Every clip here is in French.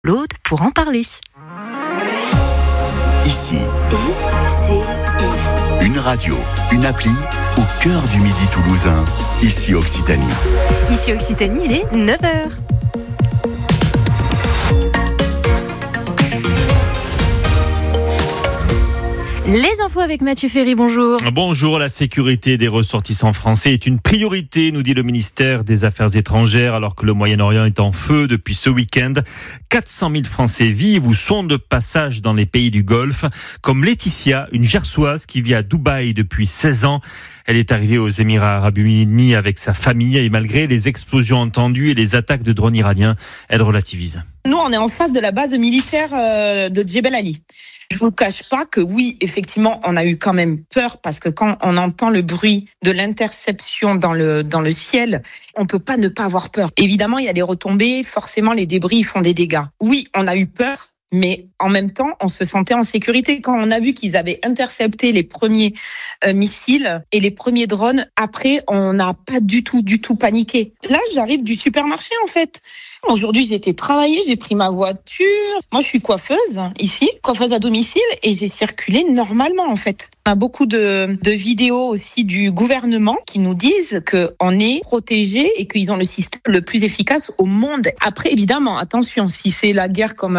L'autre pour en parler. Ici, une radio, une appli au cœur du Midi toulousain. Ici Occitanie. Ici Occitanie, il est 9h. Les infos avec Mathieu Ferry, bonjour. Bonjour, la sécurité des ressortissants français est une priorité, nous dit le ministère des Affaires étrangères, alors que le Moyen-Orient est en feu depuis ce week-end. 400 000 Français vivent ou sont de passage dans les pays du Golfe, comme Laetitia, une Gersoise qui vit à Dubaï depuis 16 ans. Elle est arrivée aux Émirats Arabes Unis avec sa famille et malgré les explosions entendues et les attaques de drones iraniens, elle relativise. Nous, on est en face de la base militaire de Djebel Ali. Je vous cache pas que oui, effectivement, on a eu quand même peur parce que quand on entend le bruit de l'interception dans le ciel, on peut pas ne pas avoir peur. Évidemment, il y a des retombées, forcément les débris font des dégâts. Oui, on a eu peur. Mais en même temps, on se sentait en sécurité. Quand on a vu qu'ils avaient intercepté les premiers missiles et les premiers drones, après, on n'a pas du tout paniqué. Là, j'arrive du supermarché, en fait. Aujourd'hui, j'ai été travailler, j'ai pris ma voiture. Moi, je suis coiffeuse, ici, coiffeuse à domicile, et j'ai circulé normalement, en fait. On a beaucoup de vidéos aussi du gouvernement qui nous disent qu'on est protégé et qu'ils ont le système le plus efficace au monde. Après, évidemment, attention, si c'est la guerre comme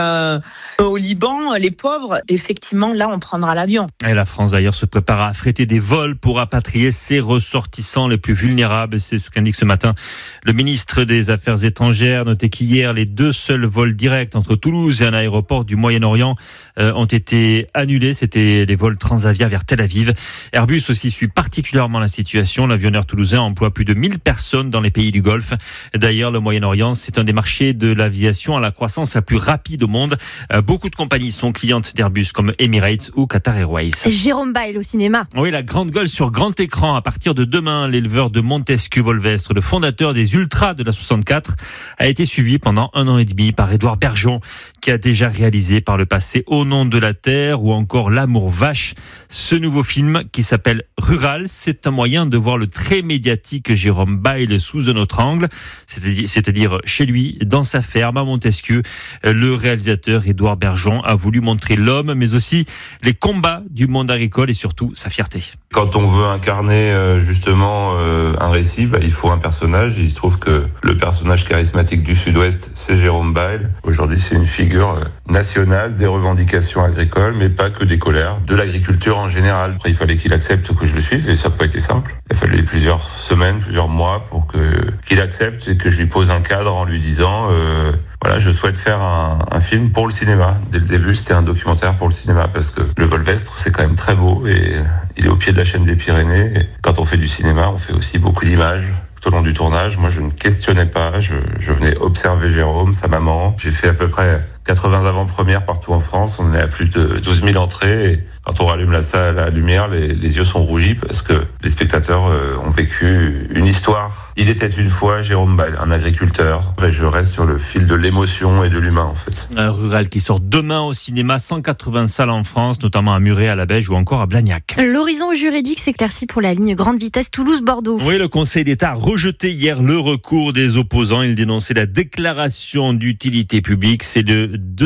au Liban, les pauvres, effectivement, là, on prendra l'avion. Et la France, d'ailleurs, se prépare à affréter des vols pour rapatrier ses ressortissants les plus vulnérables. C'est ce qu'indique ce matin le ministre des Affaires étrangères. Notez qu'hier, les 2 seuls vols directs entre Toulouse et un aéroport du Moyen-Orient ont été annulés. C'était les vols Transavia vers Tel Aviv. Airbus aussi suit particulièrement la situation. L'avionneur toulousain emploie plus de 1000 personnes dans les pays du Golfe. D'ailleurs, le Moyen-Orient, c'est un des marchés de l'aviation à la croissance la plus rapide au monde. Beaucoup de compagnies sont clientes d'Airbus comme Emirates ou Qatar Airways. Jérôme Bail au cinéma. Oui, la grande gueule sur grand écran. À partir de demain, l'éleveur de Montesquieu-Volvestre, le fondateur des Ultras de la 64, a été suivi pendant 1 an et demi par Édouard Bergeon, qui a déjà réalisé par le passé Au nom de la terre ou encore L'amour vache. Ce nouveau film qui s'appelle Rural, c'est un moyen de voir le très médiatique Jérôme Bail sous un autre angle, c'est-à-dire chez lui, dans sa ferme à Montesquieu. Le réalisateur Édouard Bergeon a voulu montrer l'homme, mais aussi les combats du monde agricole et surtout sa fierté. Quand on veut incarner justement un récit, il faut un personnage. Et il se trouve que le personnage charismatique du Sud-Ouest, c'est Jérôme Bail. Aujourd'hui, c'est une figure nationale des revendications agricoles, mais pas que des colères, de l'agriculture en général. Après, il fallait qu'il accepte que je le suive et ça n'a pas été simple. Il a fallu plusieurs semaines, plusieurs mois pour qu'il accepte et que je lui pose un cadre en lui disant voilà, je souhaite faire un film pour le cinéma. Dès le début, c'était un documentaire pour le cinéma parce que le Volvestre, c'est quand même très beau et il est au pied de la chaîne des Pyrénées. Et quand on fait du cinéma, on fait aussi beaucoup d'images. Tout au long du tournage, moi, je ne questionnais pas. Je venais observer Jérôme, sa maman. J'ai fait à peu près 80 avant-premières partout en France. On est à plus de 12 000 entrées. Et quand on rallume la salle à la lumière, les yeux sont rougis parce que les spectateurs ont vécu une histoire. Il était une fois Jérôme Bail, un agriculteur. Et je reste sur le fil de l'émotion et de l'humain, en fait. Un Rural qui sort demain au cinéma, 180 salles en France, notamment à Muret, à la Beige ou encore à Blagnac. L'horizon juridique s'éclaircit pour la ligne grande vitesse Toulouse-Bordeaux. Oui, le Conseil d'État a rejeté hier le recours des opposants. Il dénonçait la déclaration d'utilité publique. C'est le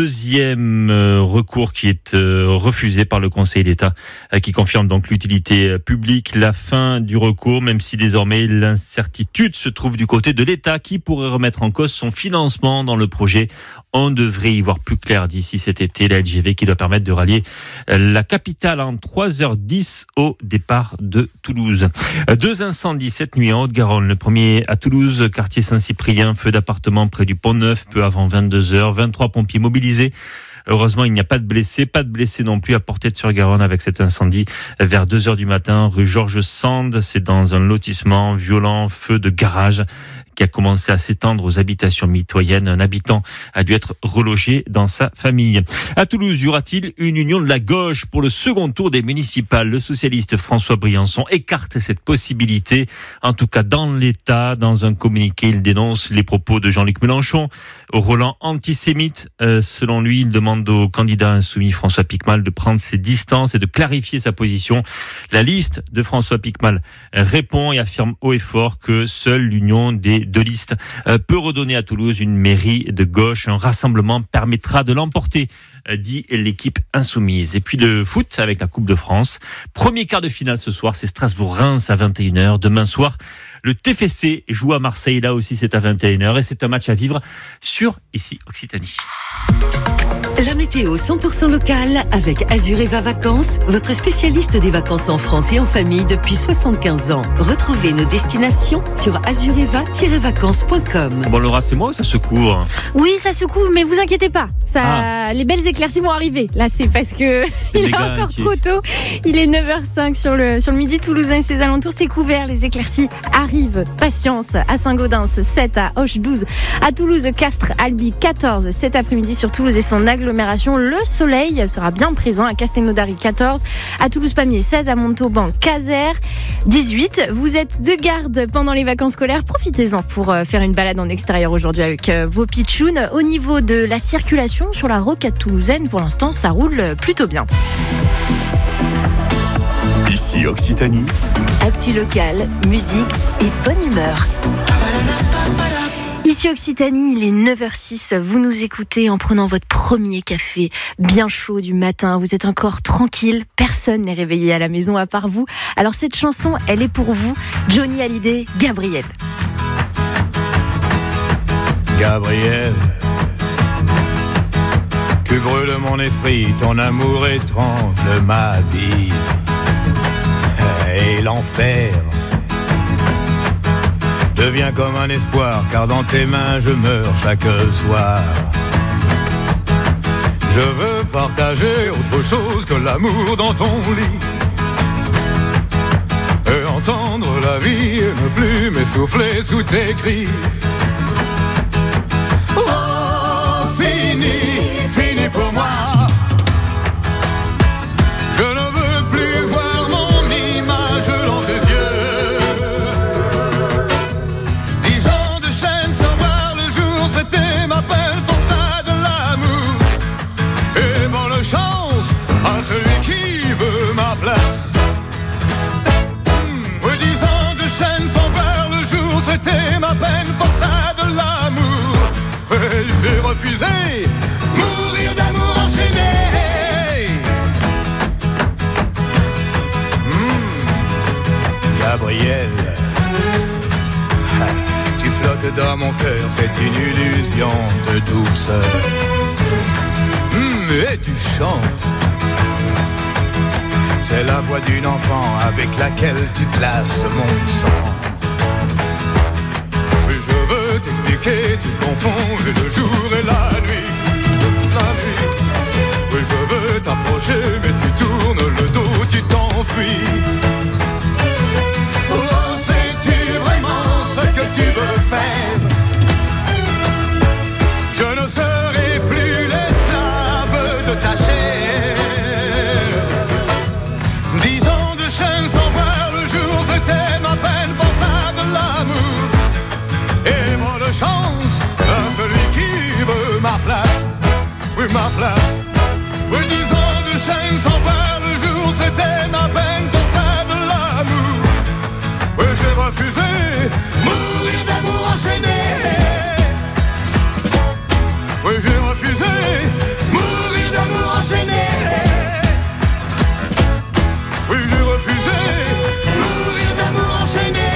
2e recours qui est refusé par le Conseil d'État, qui confirme donc l'utilité publique. La fin du recours, même si désormais l'incertitude se trouve du côté de l'État qui pourrait remettre en cause son financement dans le projet. On devrait y voir plus clair d'ici cet été. La LGV qui doit permettre de rallier la capitale en 3h10 au départ de Toulouse. 2 incendies cette nuit en Haute-Garonne. Le premier à Toulouse, quartier Saint-Cyprien, feu d'appartement près du Pont-Neuf, peu avant 22h. 23 pompiers mobilisés. Heureusement, il n'y a pas de blessés non plus à Portet-sur-Garonne avec cet incendie vers 2h du matin, rue Georges Sand. C'est dans un lotissement, violent feu de garage qui a commencé à s'étendre aux habitations mitoyennes. Un habitant a dû être relogé dans sa famille. À Toulouse, y aura-t-il une union de la gauche pour le second tour des municipales? Le socialiste François Briançon écarte cette possibilité. En tout cas, dans l'État, dans un communiqué, il dénonce les propos de Jean-Luc Mélenchon au Roland antisémite. Selon lui, il demande au candidat insoumis François Piquemal de prendre ses distances et de clarifier sa position. La liste de François Piquemal répond et affirme haut et fort que seule l'union des de liste peut redonner à Toulouse une mairie de gauche. Un rassemblement permettra de l'emporter, dit l'équipe insoumise. Et puis le foot avec la Coupe de France. Premier quart de finale ce soir, c'est Strasbourg-Reims à 21h. Demain soir, le TFC joue à Marseille. Là aussi, c'est à 21h. Et c'est un match à vivre sur Ici Occitanie. La météo 100% locale avec Azureva Vacances, votre spécialiste des vacances en France et en famille depuis 75 ans. Retrouvez nos destinations sur azureva-vacances.com. Bon, Laura, c'est moi ou ça secoue? Oui, ça secoue, mais vous inquiétez pas. Les belles éclaircies vont arriver. Là, c'est parce que il est encore trop tôt. Il est 9h05 sur le midi toulousain et ses alentours. C'est couvert. Les éclaircies arrivent. Patience à Saint-Gaudens, 7 à Auch, 12 à Toulouse, Castres, Albi, 14 cet après-midi sur Toulouse et son agglomération. Le soleil sera bien présent à Castelnaudary, 14 à Toulouse-Pamiers, 16 à Montauban, Caser, 18. Vous êtes de garde pendant les vacances scolaires. Profitez-en pour faire une balade en extérieur aujourd'hui avec vos pitchouns. Au niveau de la circulation sur la rocade toulousaine, pour l'instant, ça roule plutôt bien. Ici Occitanie. Actu local, musique et bonne humeur. Ici Occitanie, il est 9h06. Vous nous écoutez en prenant votre premier café bien chaud du matin. Vous êtes encore tranquille. Personne n'est réveillé à la maison à part vous. Alors cette chanson, elle est pour vous. Johnny Hallyday, Gabriel. Gabriel, tu brûles mon esprit, ton amour étrange ma vie. Et l'enfer devient comme un espoir, car dans tes mains je meurs chaque soir. Je veux partager autre chose que l'amour dans ton lit, et entendre la vie et ne plus m'essouffler sous tes cris. Oh, fini pour moi. Je ne veux plus voir mon image dans tes yeux. 10 ans de chaîne sans voir le jour, c'était ma peine pour ça de l'amour. Et bonne chance à celui qui veut ma place. Oui, 10 ans de chaîne sans voir le jour, c'était ma peine pour ça de l'amour. Et j'ai refusé mourir d'amour enchaîné. Gabriel, tu flottes dans mon cœur, c'est une illusion de douceur. Et tu chantes, c'est la voix d'une enfant avec laquelle tu glaces mon sang. Oui, je veux t'expliquer, tu confonds le jour et la nuit. Oui, je veux t'approcher, mais tu tournes le dos, tu t'enfuis. Oh, sais-tu vraiment ce que tu veux faire? Je ne serai plus l'esclave de ta chair. 10 ans de chaîne sans voir le jour, c'était ma peine pour ça de l'amour. Et bonne chance à celui qui veut ma place. Oui, ma place. Oui, 10 ans de chaîne sans voir le jour, c'était ma peine pour ça de l'amour. Oui, j'ai refusé mourir d'amour enchaîné. Oui, j'ai refusé mourir d'amour enchaîné. Oui, j'ai refusé mourir d'amour enchaîné.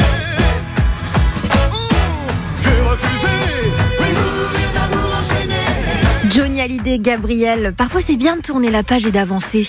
J'ai refusé mourir d'amour enchaîné. Johnny Hallyday, Gabriel. Parfois, c'est bien de tourner la page et d'avancer.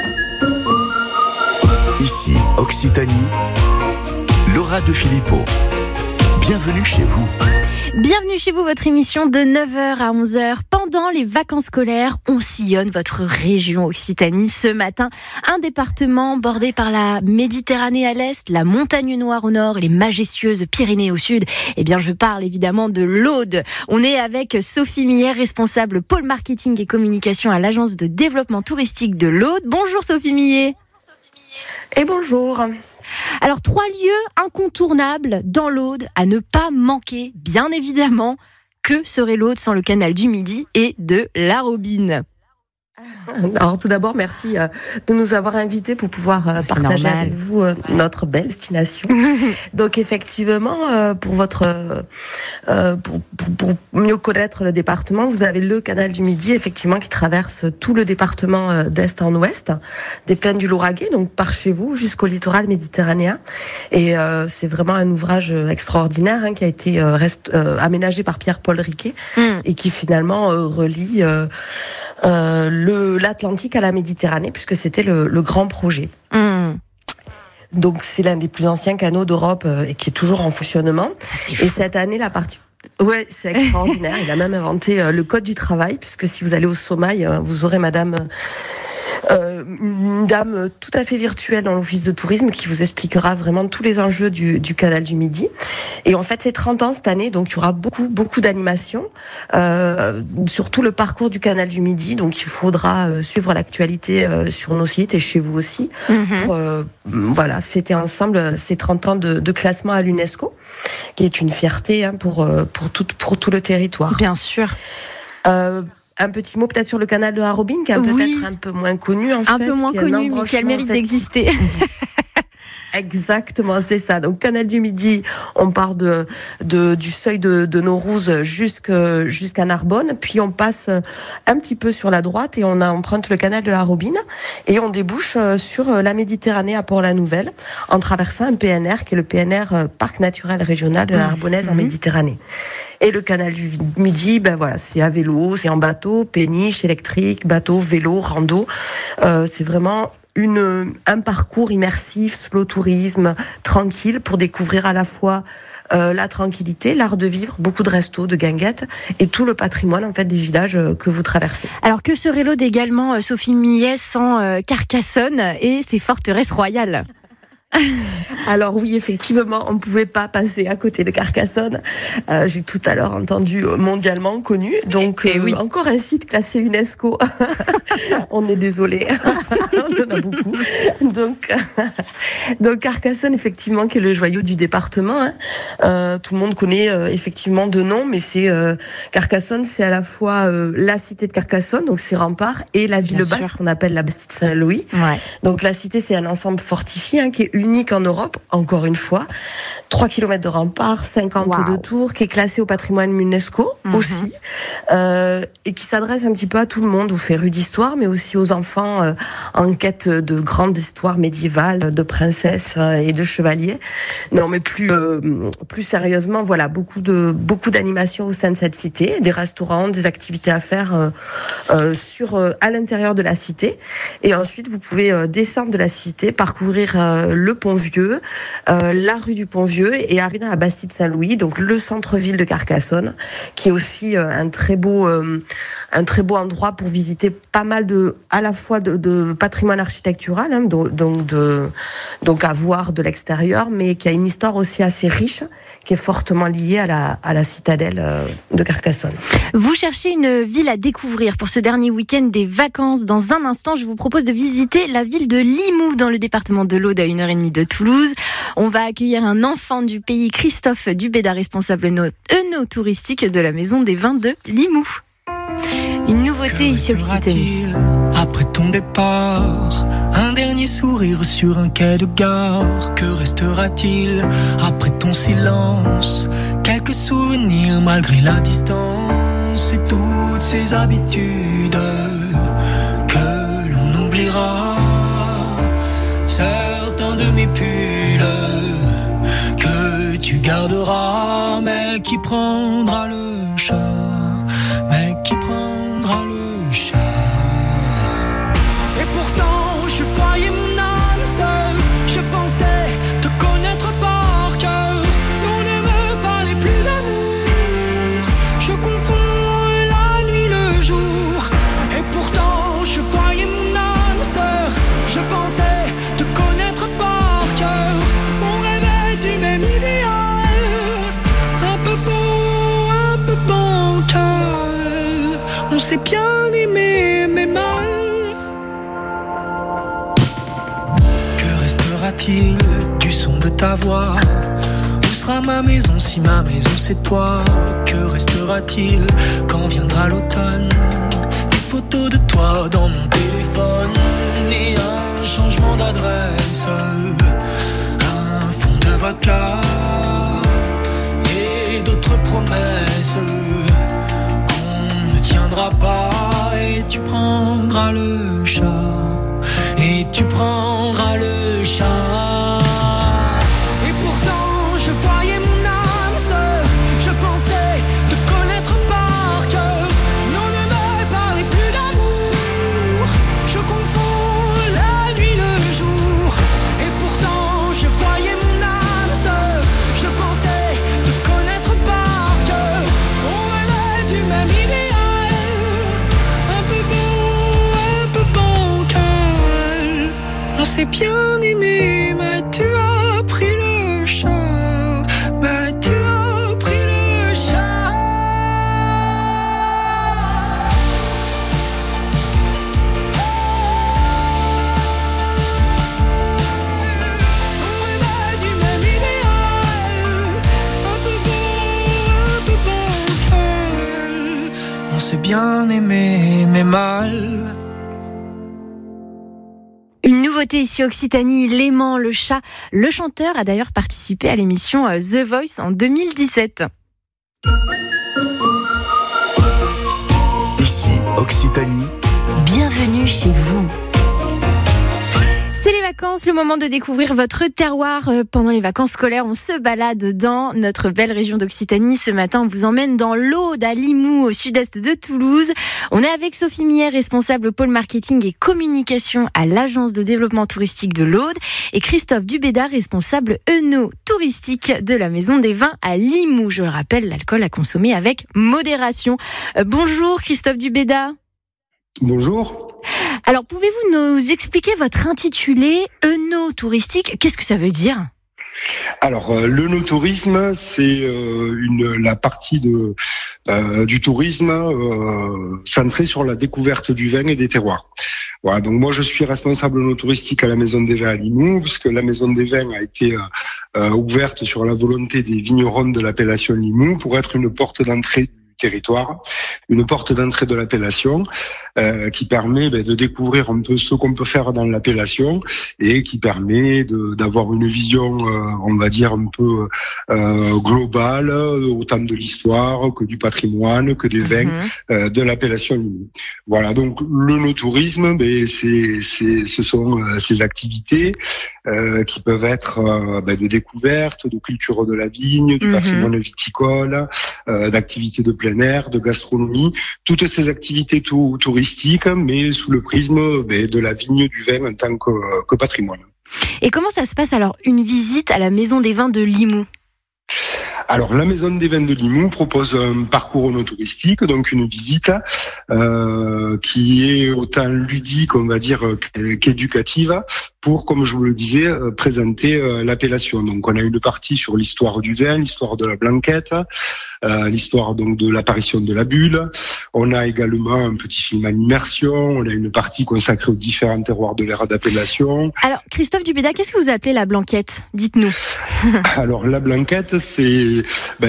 Ici Occitanie. Laura de Philippot. Bienvenue chez vous. Bienvenue chez vous, votre émission de 9h à 11h. Pendant les vacances scolaires, on sillonne votre région Occitanie. Ce matin, un département bordé par la Méditerranée à l'est, la Montagne Noire au nord et les majestueuses Pyrénées au sud. Eh bien, je parle évidemment de l'Aude. On est avec Sophie Millet, responsable pôle marketing et communication à l'agence de développement touristique de l'Aude. Bonjour Sophie Millet. Et bonjour. Alors, 3 lieux incontournables dans l'Aude à ne pas manquer, bien évidemment. Que serait l'Aude sans le canal du Midi et de la Robine? Alors tout d'abord, merci de nous avoir invités pour pouvoir partager avec vous notre belle destination. Donc effectivement, pour votre pour mieux connaître le département, vous avez le canal du Midi, effectivement, qui traverse tout le département d'est en ouest, des plaines du Lauragais, donc par chez vous jusqu'au littoral méditerranéen. Et c'est vraiment un ouvrage extraordinaire qui a été aménagé par Pierre-Paul Riquet et qui finalement relie l'Atlantique à la Méditerranée, puisque c'était le grand projet. Donc c'est l'un des plus anciens canaux d'Europe et qui est toujours en fonctionnement. Et cette année, ouais, c'est extraordinaire. Il a même inventé le code du travail, puisque si vous allez au Somaï, vous aurez une dame tout à fait virtuelle dans l'office de tourisme qui vous expliquera vraiment tous les enjeux du canal du Midi. Et en fait, c'est 30 ans cette année, donc il y aura beaucoup d'animations sur tout le parcours du canal du Midi. Donc il faudra suivre l'actualité sur nos sites et chez vous aussi pour fêter ensemble ces 30 ans de classement à l'UNESCO, qui est une fierté pour tout le territoire. Bien sûr. Un petit mot peut-être sur le canal de Harrobin, qui est peut-être un peu moins connu un peu moins connu, mais qui a le mérite d'exister. Exactement, c'est ça. Donc canal du Midi, on part du seuil de Naurouz jusqu'à Narbonne, puis on passe un petit peu sur la droite et on emprunte le canal de la Robine et on débouche sur la Méditerranée à Port-la-Nouvelle en traversant un PNR qui est le PNR Parc naturel régional de la Narbonnaise en Méditerranée. Et le canal du Midi, c'est à vélo, c'est en bateau, péniche, électrique, bateau, vélo, rando. C'est vraiment un parcours immersif, slow tourisme, tranquille, pour découvrir à la fois la tranquillité, l'art de vivre, beaucoup de restos, de guinguettes et tout le patrimoine en fait des villages que vous traversez. Alors que serait l'Aude également, Sophie Millet, sans Carcassonne et ses forteresses royales? Alors oui, effectivement, on ne pouvait pas passer à côté de Carcassonne. J'ai tout à l'heure entendu mondialement connu. Donc, oui. Encore un site classé UNESCO. On est désolé. On en a beaucoup. Donc Carcassonne, effectivement, qui est le joyau du département. Tout le monde connaît effectivement de nom, mais Carcassonne, c'est à la fois la cité de Carcassonne, donc ses remparts, et la ville basse qu'on appelle la Bastide Saint-Louis. Ouais. Donc la cité, c'est un ensemble fortifié qui est unique en Europe, encore une fois. 3 km de remparts, 52 tours, qui est classé au patrimoine UNESCO aussi, et qui s'adresse un petit peu à tout le monde, aux férus d'histoire, mais aussi aux enfants en quête de grandes histoires médiévales, de princesses et de chevaliers. Non, mais plus sérieusement, voilà, beaucoup d'animations au sein de cette cité, des restaurants, des activités à faire à l'intérieur de la cité. Et ensuite, vous pouvez descendre de la cité, parcourir le Pont-Vieux, la rue du Pont-Vieux et arriver dans la Bastide Saint-Louis, donc le centre-ville de Carcassonne, qui est aussi un très beau endroit pour visiter pas mal à la fois de patrimoine architectural, donc à voir de l'extérieur, mais qui a une histoire aussi assez riche, qui est fortement liée à la citadelle de Carcassonne. Vous cherchez une ville à découvrir pour ce dernier week-end des vacances. Dans un instant, je vous propose de visiter la ville de Limoux, dans le département de l'Aude, à 1h30 de Toulouse. On va accueillir un enfant du pays, Christophe Dubéda, responsable œnotouristique de la Maison des Vins de Limoux. Une nouveauté ici Occitanie. Après ton départ, un dernier sourire sur un quai de gare. Que restera-t-il après ton silence? Quelques souvenirs malgré la distance et toutes ces habitudes que l'on oubliera. Certains de mes pulls que tu garderas, mais qui prendra le chat? Mais qui prendra le chat? Et pourtant je voyais mon âme sœur, je pensais te connaître par cœur. On ne me parlait plus d'amour, je confonds la nuit le jour. Et pourtant je voyais mon âme sœur, je pensais te connaître par cœur. On rêvait du même idéal, un peu beau, un peu bancal. On s'est bien aimé, mais mal. Que restera-t-il du son de ta voix? Où sera ma maison si ma maison c'est toi? Que restera-t-il quand viendra l'automne? Des photos de toi dans adresse un fond de vodka et d'autres promesses qu'on ne tiendra pas. Et tu prendras le chat, et tu prendras le chat. Et pourtant je voyais mon âme sœur, je pensais te connaître par cœur. Non, ne me parlez plus d'amour, je confonds la nuit le jour. Et pourtant je voyais mon âme sœur, je pensais te connaître par cœur. On venait du même idéal, un peu beau, un peu bancal. On s'est bien aimé, mais tu as pris le chat, mais tu as pris le chat. On est du même idéal, un peu beau, un peu bancal. On s'est bien aimé, mais mal. Une nouveauté ici Occitanie, L'aimant, le chat. Le chanteur a d'ailleurs participé à l'émission The Voice en 2017. Ici, Occitanie. Bienvenue chez vous. C'est les vacances, le moment de découvrir votre terroir. Pendant les vacances scolaires, on se balade dans notre belle région d'Occitanie. Ce matin, on vous emmène dans l'Aude, à Limoux, au sud-est de Toulouse. On est avec Sophie Millet, responsable pôle marketing et communication à l'agence de développement touristique de l'Aude, et Christophe Dubéda, responsable œno-touristique de la Maison des Vins à Limoux. Je le rappelle, l'alcool à consommer avec modération. Bonjour Christophe Dubéda. Bonjour. Alors, pouvez-vous nous expliquer votre intitulé œno-touristique ? Qu'est-ce que ça veut dire ? Alors, l'œnotourisme, c'est la partie du tourisme centrée sur la découverte du vin et des terroirs. Voilà, donc moi je suis responsable œnotouristique à la Maison des Vins à Limoux, puisque la Maison des Vins a été ouverte sur la volonté des vignerons de l'appellation Limoux pour être une porte d'entrée du territoire, une porte d'entrée de l'appellation qui permet de découvrir un peu ce qu'on peut faire dans l'appellation et qui permet d'avoir une vision, on va dire, un peu globale, autant de l'histoire que du patrimoine, que des vins de l'appellation Limoux. Voilà, donc l'œnotourisme, ce sont ces activités qui peuvent être de découverte, de culture de la vigne, du patrimoine viticole, d'activités de plein air, de gastronomie, toutes ces activités touristiques, mais sous le prisme de la vigne, du vin en tant que patrimoine. Et comment ça se passe alors, une visite à la Maison des Vins de Limoux ? Alors, la Maison des Vins de Limoux propose un parcours œnotouristique, donc une visite qui est autant ludique, on va dire, qu'éducative, pour, comme je vous le disais, présenter l'appellation. Donc, on a une partie sur l'histoire du vin, l'histoire de la blanquette, l'histoire donc de l'apparition de la bulle. On a également un petit film en immersion. On a une partie consacrée aux différents terroirs de l'ère d'appellation. Alors, Christophe Dubéda, qu'est-ce que vous appelez la blanquette ? Dites-nous. Alors, la blanquette, c'est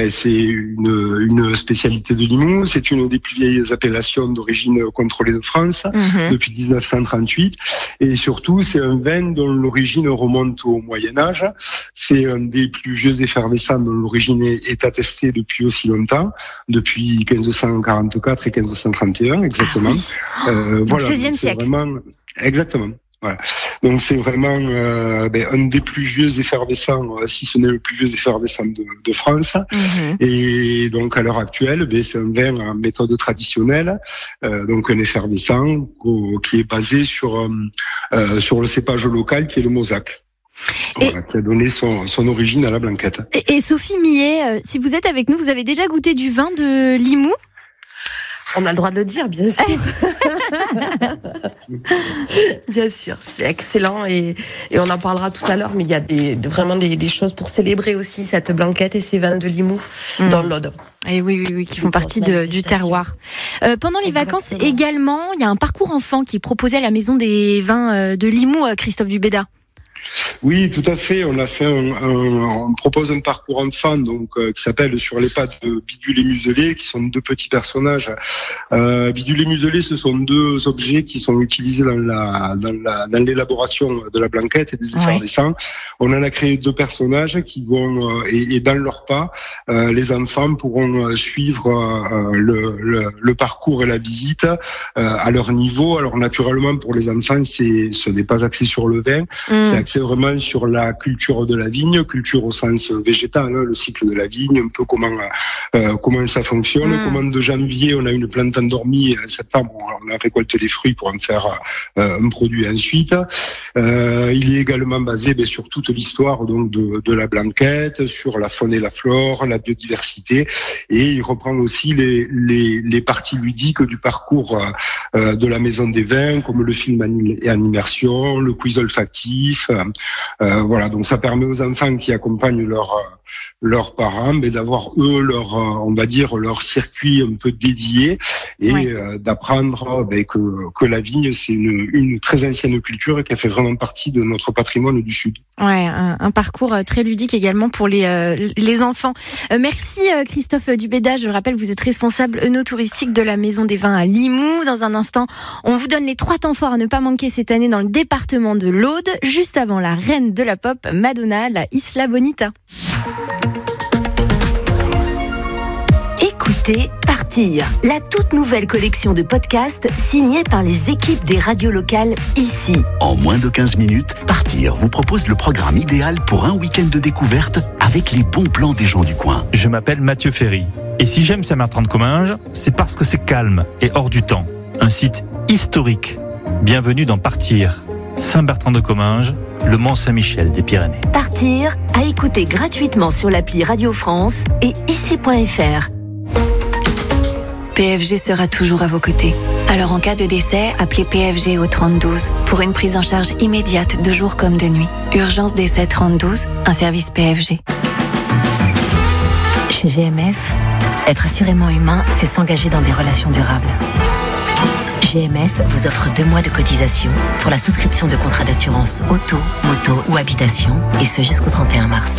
une spécialité de Limoux. C'est une des plus vieilles appellations d'origine contrôlée de France depuis 1938. Et surtout, c'est un vin dont l'origine remonte au Moyen-Âge. C'est un des plus vieux effervescents dont l'origine est attestée depuis aussi longtemps, depuis 1544 et 1531 exactement. Donc voilà, 16e siècle. Exactement. Voilà. Donc c'est vraiment un des plus vieux effervescents, si ce n'est le plus vieux effervescent de France. Et donc à l'heure actuelle, c'est un vin en méthode traditionnelle, donc un effervescent qui est basé sur le cépage local qui est le Mauzac. Voilà, qui a donné son origine à la blanquette. Et Sophie Millet, si vous êtes avec nous, vous avez déjà goûté du vin de Limoux ? On a le droit de le dire, bien sûr. Bien sûr, c'est excellent et on en parlera tout à l'heure, mais il y a vraiment des choses pour célébrer aussi cette blanquette et ces vins de Limoux dans l'Aude. Et oui, qui font partie du terroir. Pendant les vacances également, il y a un parcours enfant qui est proposé à la Maison des Vins de Limoux, Christophe Dubéda. Oui, tout à fait. On a fait on propose un parcours enfant donc qui s'appelle Sur les pas de Bidule et Muselé, qui sont deux petits personnages. Bidule et Muselé, ce sont deux objets qui sont utilisés dans l'élaboration de la blanquette et des effervescents. On en a créé deux personnages qui vont et dans leurs pas, les enfants pourront suivre le parcours et la visite à leur niveau. Alors naturellement, pour les enfants, ce n'est pas axé sur le vin, c'est axé vraiment sur la culture de la vigne, culture au sens végétal, hein, le cycle de la vigne, un peu comment ça fonctionne, comment de janvier on a une plante endormie, en septembre on récolte les fruits pour en faire un produit ensuite. Il est également basé sur toute l'histoire donc de la blanquette, sur la faune et la flore, la biodiversité, et il reprend aussi les parties ludiques du parcours de la Maison des Vins, comme le film en immersion, le quiz olfactif. Voilà, donc ça permet aux enfants qui accompagnent leurs parents d'avoir eux leur circuit un peu dédié et d'apprendre que la vigne c'est une très ancienne culture et qui fait vraiment partie de notre patrimoine du Sud. Ouais, un parcours très ludique également pour les enfants. Merci Christophe Dubéda, je le rappelle, vous êtes responsable œnotouristique de la Maison des Vins à Limoux. Dans un instant, on vous donne les 3 temps forts à ne pas manquer cette année dans le département de l'Aude, juste avant la reine de la pop, Madonna, la Isla Bonita. Écoutez Partir, la toute nouvelle collection de podcasts signée par les équipes des radios locales ici. En moins de 15 minutes, Partir vous propose le programme idéal pour un week-end de découverte avec les bons plans des gens du coin. Je m'appelle Mathieu Ferry. Et si j'aime Saint-Bertrand-de-Comminges, c'est parce que c'est calme et hors du temps. Un site historique. Bienvenue dans Partir. Saint-Bertrand-de-Comminges, le Mont-Saint-Michel des Pyrénées. Partir, à écouter gratuitement sur l'appli Radio France et ici.fr. PFG sera toujours à vos côtés. Alors en cas de décès, appelez PFG au 3012 pour une prise en charge immédiate de jour comme de nuit. Urgence décès 3012, un service PFG. Chez GMF, être assurément humain, c'est s'engager dans des relations durables. GMF vous offre 2 mois de cotisation pour la souscription de contrats d'assurance auto, moto ou habitation, et ce jusqu'au 31 mars.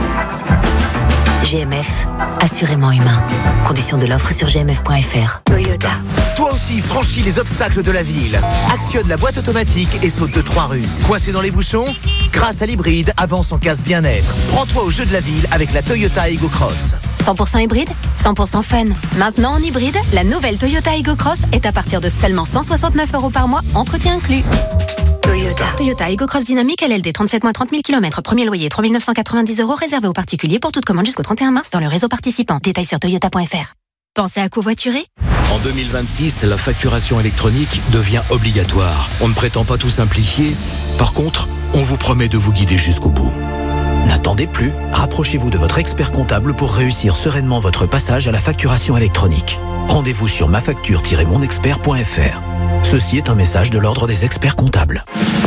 GMF, assurément humain. Conditions de l'offre sur gmf.fr. Toyota. Toi aussi, franchis les obstacles de la ville. Actionne la boîte automatique et saute de 3 rues. Coincé dans les bouchons ? Grâce à l'hybride, avance en casse bien-être. Prends-toi au jeu de la ville avec la Toyota Ego Cross. 100% hybride, 100% fun. Maintenant en hybride, la nouvelle Toyota Ego Cross est à partir de seulement 169 € par mois, entretien inclus. Toyota Ego Cross Dynamique LLD, 37 mois, 30 000 km, premier loyer 3 990 €, réservé aux particuliers pour toute commande jusqu'au 31 mars dans le réseau participant. Détails sur toyota.fr. Pensez à covoiturer ? En 2026, la facturation électronique devient obligatoire. On ne prétend pas tout simplifier. Par contre, on vous promet de vous guider jusqu'au bout. N'attendez plus, rapprochez-vous de votre expert comptable pour réussir sereinement votre passage à la facturation électronique. Rendez-vous sur mafacture-monexpert.fr. Ceci est un message de l'Ordre des experts comptables.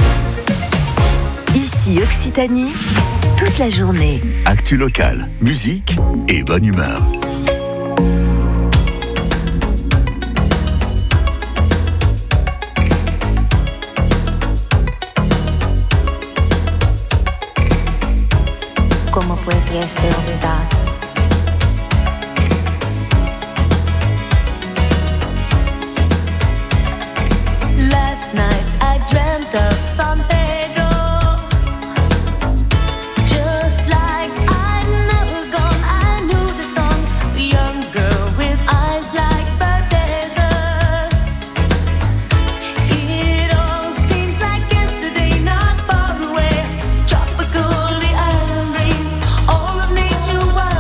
Ici Occitanie, toute la journée. Actu locale, musique et bonne humeur. ¿Cómo pudiese olvidar? Last night I dreamt of San Pedro, just like I'd never gone. I knew the song, the young girl with eyes like the desert. It all seems like yesterday, not far away. Tropical, the island breeze, all of nature was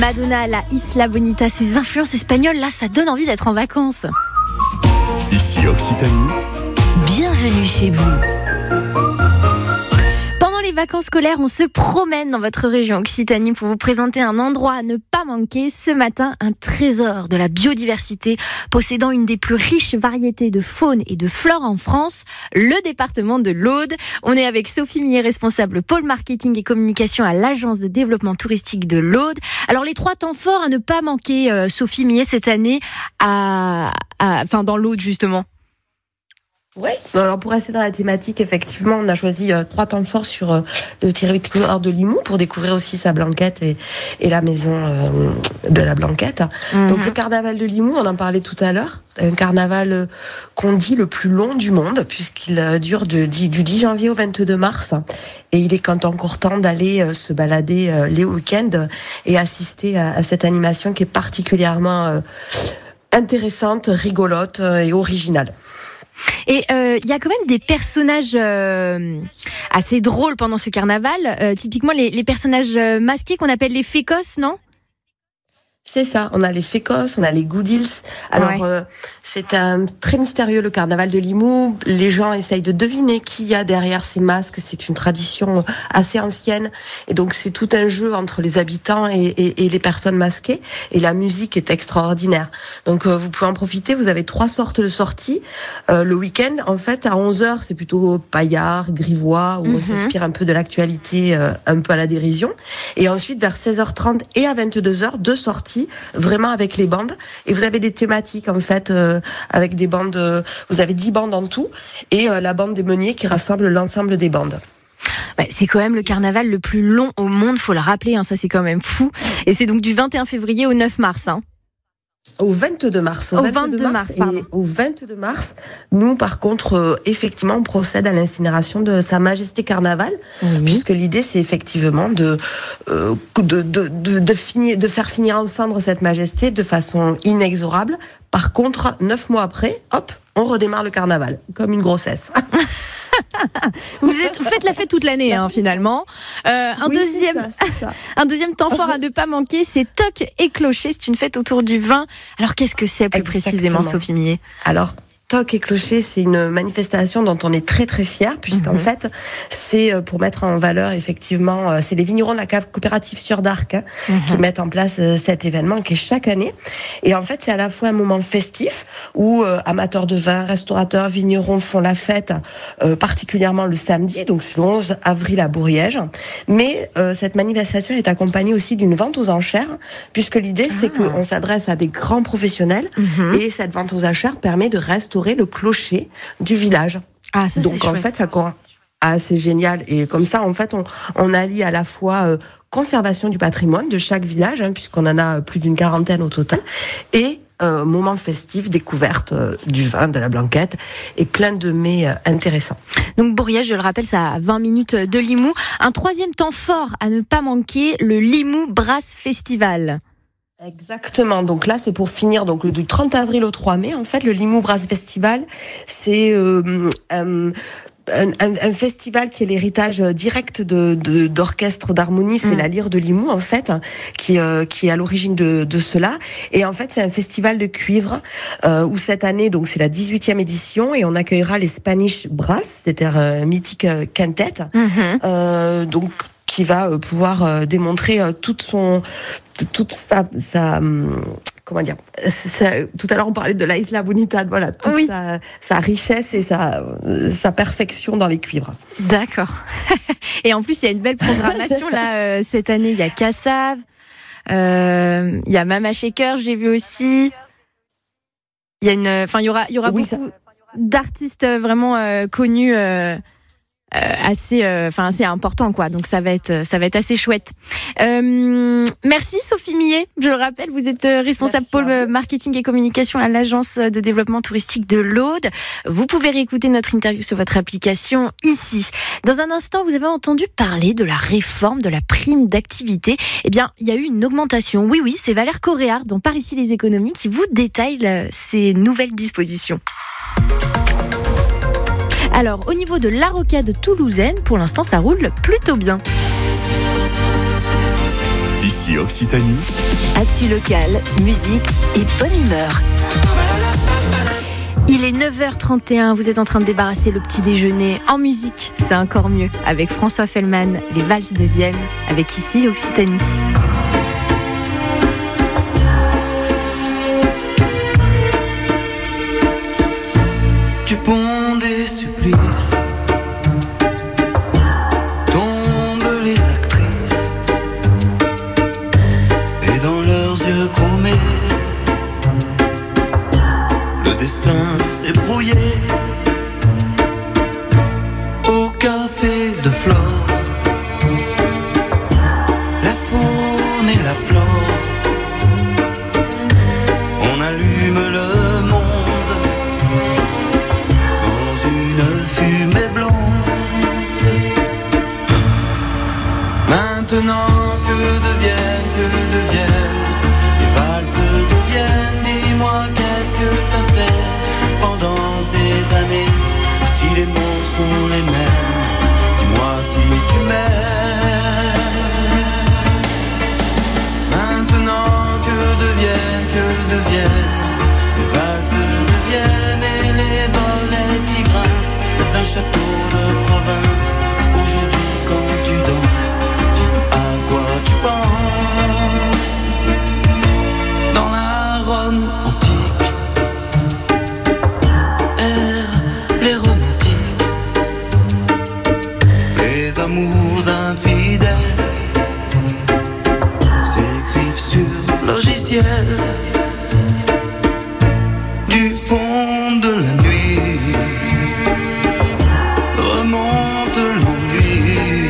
Madonna, la Isla Bonita, ses influences espagnoles, là, ça donne envie d'être en vacances. Ici Occitanie. Bienvenue chez vous. Pendant les vacances scolaires, on se promène dans votre région Occitanie pour vous présenter un endroit à ne pas manquer. Ce matin, un trésor de la biodiversité possédant une des plus riches variétés de faune et de flore en France, le département de l'Aude. On est avec Sophie Millet, responsable pôle marketing et communication à l'agence de développement touristique de l'Aude. Alors les 3 temps forts à ne pas manquer, Sophie Millet, cette année, dans l'Aude justement. Oui, alors pour rester dans la thématique, effectivement, on a choisi 3 temps forts sur le territoire de Limoux pour découvrir aussi sa Blanquette et la maison de la Blanquette. Donc le carnaval de Limoux, on en parlait tout à l'heure, un carnaval qu'on dit le plus long du monde puisqu'il dure du 10 janvier au 22 mars et il est quand encore temps d'aller se balader les week-ends et assister à cette animation qui est particulièrement intéressante, rigolote et originale. Et il y a quand même des personnages assez drôles pendant ce carnaval. Typiquement, les personnages masqués qu'on appelle les fécos, non ? C'est ça, on a les fécos, on a les goodils. Alors, c'est un très mystérieux, le carnaval de Limoux. Les gens essayent de deviner qui y a derrière ces masques. C'est une tradition assez ancienne. Et donc, c'est tout un jeu entre les habitants et les personnes masquées. Et la musique est extraordinaire. Donc, vous pouvez en profiter. Vous avez 3 sortes de sorties. Le week-end, en fait, à 11h, c'est plutôt paillard, grivois, où on s'inspire un peu de l'actualité, un peu à la dérision. Et ensuite, vers 16h30 et à 22h, 2 sorties vraiment avec les bandes et vous avez des thématiques en fait avec des bandes, vous avez 10 bandes en tout et la bande des meuniers qui rassemble l'ensemble des bandes. C'est quand même le carnaval le plus long au monde, faut le rappeler, ça c'est quand même fou. Et c'est donc du 21 février au 9 mars. Au 22 mars. Au 22 mars, nous, par contre, effectivement, on procède à l'incinération de Sa Majesté Carnaval, puisque l'idée, c'est effectivement de faire finir en cendres cette majesté de façon inexorable. Par contre, 9 mois après, hop, on redémarre le carnaval, comme une grossesse. Vous faites la fête toute l'année, finalement. Un deuxième temps fort à ne pas manquer, c'est Toc et Clocher. C'est une fête autour du vin. Alors, qu'est-ce que c'est plus précisément, Sophie Millet ? Alors, Toc et Clocher, c'est une manifestation dont on est très très fiers, puisqu'en fait, c'est pour mettre en valeur effectivement, c'est les vignerons de la cave coopérative Sieur d'Arc qui mettent en place cet événement qui est chaque année. Et en fait, c'est à la fois un moment festif où amateurs de vin, restaurateurs, vignerons font la fête, particulièrement le samedi, donc c'est le 11 avril à Bouriège. Mais cette manifestation est accompagnée aussi d'une vente aux enchères, puisque l'idée c'est qu'on s'adresse à des grands professionnels et cette vente aux enchères permet de restaurer le clocher du village. Donc en fait, c'est génial. Et comme ça, en fait, on allie à la fois conservation du patrimoine de chaque village, puisqu'on en a plus d'une 40aine au total, et moment festif, découverte du vin, de la Blanquette, et plein de mets intéressants. Donc Bouriège, je le rappelle, ça à 20 minutes de Limoux. Un 3e temps fort à ne pas manquer, le Limoux Brass Festival. Exactement. Donc là, c'est pour finir donc du 30 avril au 3 mai. En fait, le Limoux Brass Festival, c'est un festival qui est l'héritage direct d'orchestre d'harmonie, c'est la Lyre de Limoux en fait, qui est à l'origine de cela. Et en fait, c'est un festival de cuivre où cette année, donc c'est la 18e édition, et on accueillera les Spanish Brass, c'est-à-dire mythique quintet. Donc qui va pouvoir démontrer toute sa comment dire, tout à l'heure on parlait de la Isla Bonita, voilà, toute sa richesse et sa perfection dans les cuivres. D'accord. Et en plus il y a une belle programmation là cette année, il y a Cassav, il y a Mama Shaker, j'ai vu aussi. Il y aura beaucoup d'artistes vraiment connus. Assez important quoi, donc ça va être assez chouette. Merci Sophie Millet, je le rappelle, vous êtes responsable pôle marketing et communication à l'agence de développement touristique de l'Aude. Vous pouvez réécouter notre interview sur votre application ici. Dans un instant, vous avez entendu parler de la réforme de la prime d'activité. Eh bien, il y a eu une augmentation. Oui, c'est Valère Coréard dans Par ici les économies qui vous détaille ces nouvelles dispositions. Alors, au niveau de la rocade toulousaine, pour l'instant, ça roule plutôt bien. Ici Ici Occitanie. Actu locale, musique et bonne humeur. Il est 9h31, vous êtes en train de débarrasser le petit déjeuner en musique, c'est encore mieux, avec François Fellman, les valses de Vienne, avec Ici Occitanie. Du pont des supplices tombent les actrices, et dans leurs yeux chromés le destin s'est brouillé. Au café de Flore, la faune et la flore, on allume le monde dans une fumée blonde. Maintenant que deviennent les valses de Vienne? Dis-moi qu'est-ce que t'as fait pendant ces années? Si les mots sont les mêmes, dis-moi si tu m'aimes. Maintenant que deviennent les valses de Vienne et les volets qui grincent d'un château de province. Aujourd'hui quand tu danses, dis à quoi tu penses? Dans la Rome antique errent les romantiques, les amours infidèles s'écrivent sur logiciel. Du fond de la nuit remonte l'ennui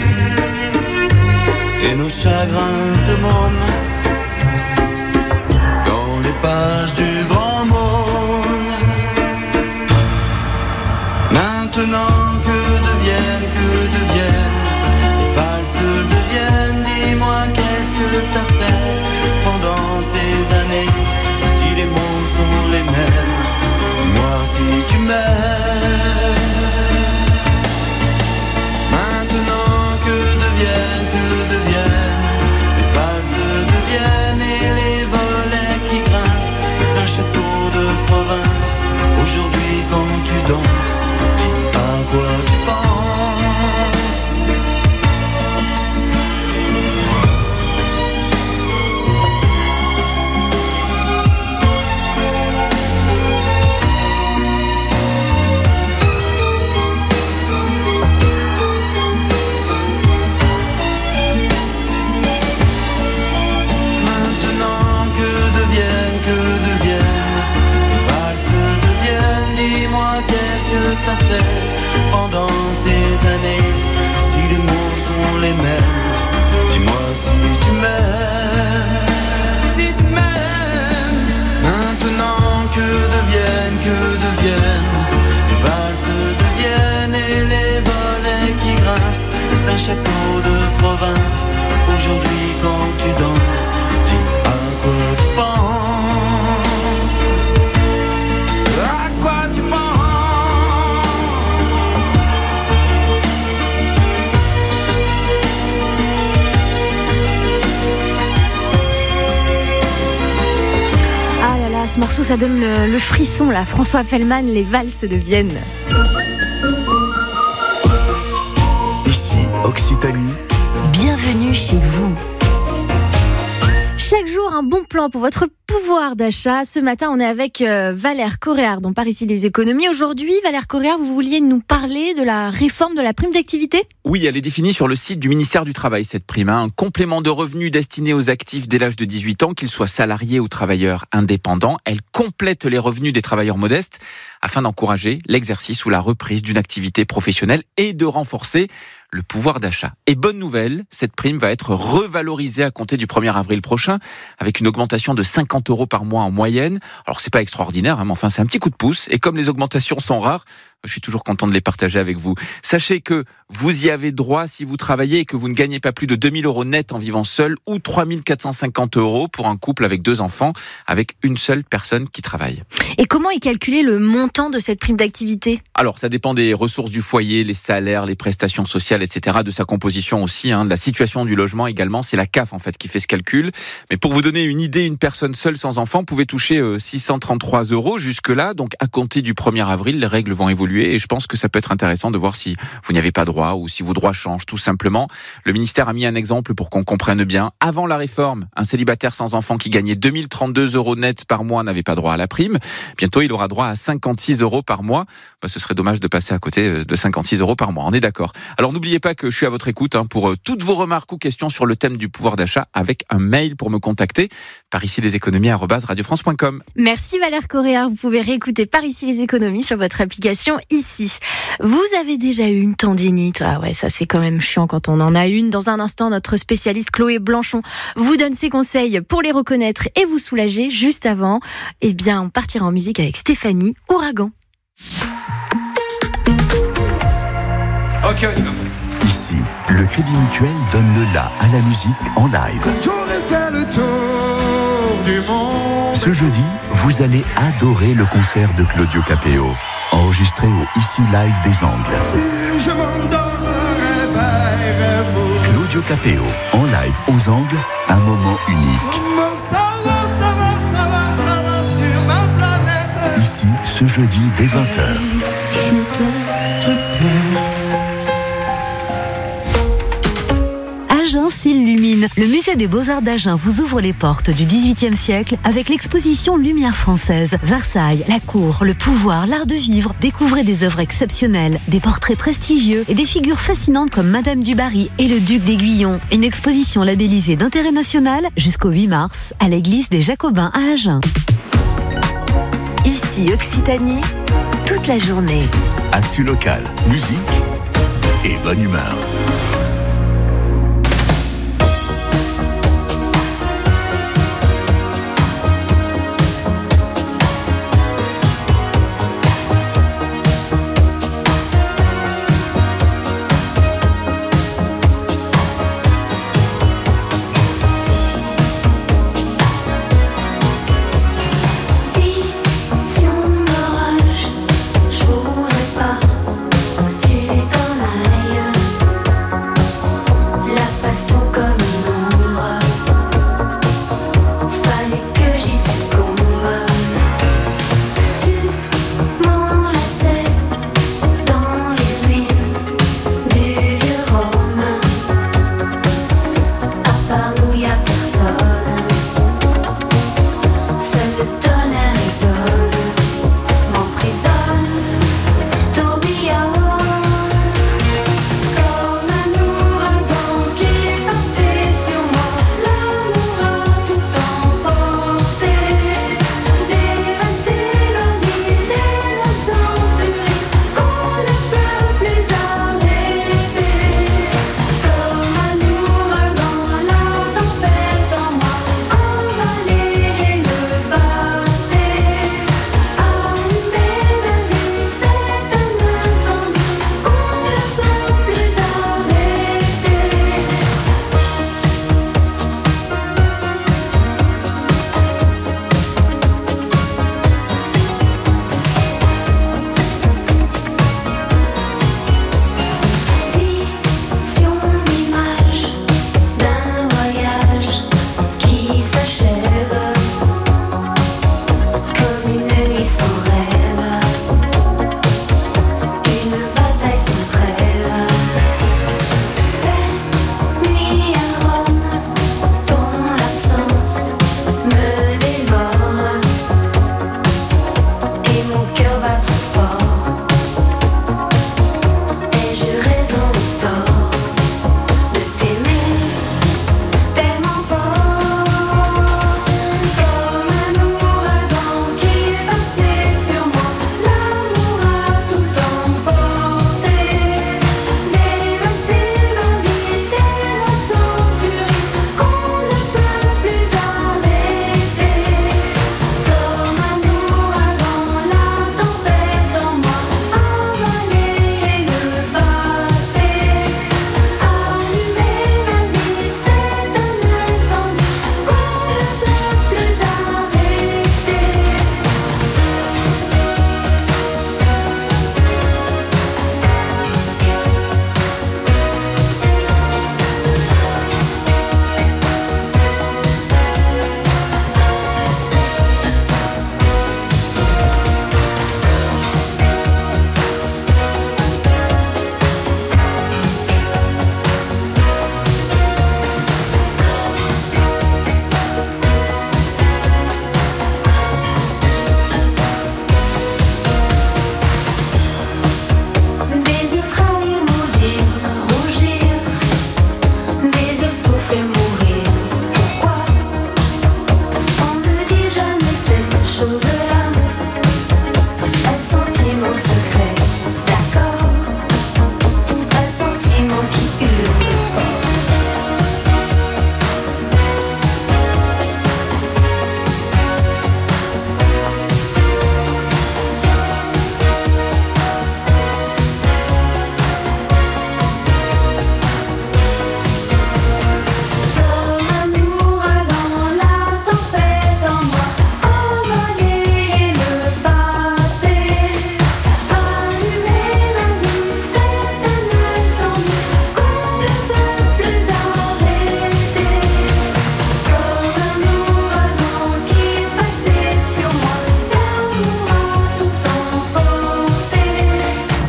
et nos chagrins de môme dans les pages du grand monde. Maintenant que deviennent les valses de Vienne? Dis-moi qu'est-ce que t'as fait pendant ces années? Si les mots sont les mêmes, dis-moi si tu m'aimes. Maintenant que deviennent les valses de Vienne et les volets qui grincent d'un château de province. Aujourd'hui quand tu danses, dis à quoi tu penses? Maintenant que deviennent les valses de Vienne? Dis-moi qu'est-ce que t'as fait pendant ces années? Si les mots sont les mêmes, dis-moi si tu m'aimes. Si tu m'aimes. Maintenant que deviennent les valses de Vienne et les volets qui grincent d'un château de province. Aujourd'hui quand tu danses, dis à quoi tu penses? À quoi tu penses? Ah là là, ce morceau ça donne le frisson là, François Fellman, les valses de Vienne. Ici Occitanie. Bienvenue chez vous. Chaque jour, un bon plan pour votre pouvoir d'achat. Ce matin, on est avec Valère Coréard, dont Par ici les économies. Aujourd'hui, Valère Coréard, vous vouliez nous parler de la réforme de la prime d'activité ? Oui, elle est définie sur le site du ministère du Travail, cette prime. Un complément de revenu destiné aux actifs dès l'âge de 18 ans, qu'ils soient salariés ou travailleurs indépendants. Elle complète les revenus des travailleurs modestes afin d'encourager l'exercice ou la reprise d'une activité professionnelle et de renforcer le pouvoir d'achat. Et bonne nouvelle, cette prime va être revalorisée à compter du 1er avril prochain, avec une augmentation de 50 € par mois en moyenne. Alors c'est pas extraordinaire, mais enfin c'est un petit coup de pouce. Et comme les augmentations sont rares, Je suis toujours content de les partager avec vous. Sachez que vous y avez droit si vous travaillez et que vous ne gagnez pas plus de 2 000 € net en vivant seul ou 3 450 € pour un couple avec 2 enfants, avec une seule personne qui travaille. Et comment est calculé le montant de cette prime d'activité ? Alors, ça dépend des ressources du foyer, les salaires, les prestations sociales, etc., de sa composition aussi, de la situation du logement également. C'est la CAF, en fait, qui fait ce calcul. Mais pour vous donner une idée, une personne seule sans enfant pouvait toucher 633 € jusque-là. Donc, à compter du 1er avril, les règles vont évoluer et je pense que ça peut être intéressant de voir si vous n'y avez pas droit ou si vos droits changent, tout simplement. Le ministère a mis un exemple pour qu'on comprenne bien. Avant la réforme, un célibataire sans enfant qui gagnait 2032 € net par mois n'avait pas droit à la prime. Bientôt, il aura droit à 56 € par mois. Ce serait dommage de passer à côté de 56 € par mois. On est d'accord. Alors, n'oubliez pas que je suis à votre écoute pour toutes vos remarques ou questions sur le thème du pouvoir d'achat avec un mail pour me contacter. Par ici les économies @radiofrance.com. Merci Valère Correa. Vous pouvez réécouter Par ici les économies sur votre application ici. Vous avez déjà eu une tendinite ? Ah ouais, ça c'est quand même chiant quand on en a une. Dans un instant, notre spécialiste Chloé Blanchon vous donne ses conseils pour les reconnaître et vous soulager. Juste avant, on partira en musique avec Stéphanie, Ouragan. Ok, on y va. Ici, le Crédit Mutuel donne le la à la musique en live. J'aurais fait le tour du monde. Ce jeudi, vous allez adorer le concert de Claudio Capéo, enregistré au Ici Live des Angles. Si je m'endormerais vers vous. Claudio Capéo, en live aux Angles, un moment unique. Ça va sur ma planète. Ici, ce jeudi dès 20h. Agen s'illumine. Le musée des Beaux-Arts d'Agen vous ouvre les portes du XVIIIe siècle avec l'exposition Lumière française. Versailles, la cour, le pouvoir, l'art de vivre. Découvrez des œuvres exceptionnelles, des portraits prestigieux et des figures fascinantes comme Madame du Barry et le Duc d'Aiguillon. Une exposition labellisée d'intérêt national jusqu'au 8 mars à l'église des Jacobins à Agen. Ici Occitanie, toute la journée. Actu local, musique et bonne humeur. Je voudrais pas que tu t'en ailles.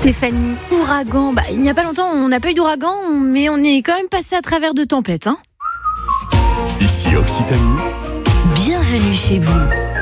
Stéphanie, ouragan. Il n'y a pas longtemps, on n'a pas eu d'ouragan, mais on est quand même passé à travers de tempêtes. Ici Occitanie. Bienvenue chez vous.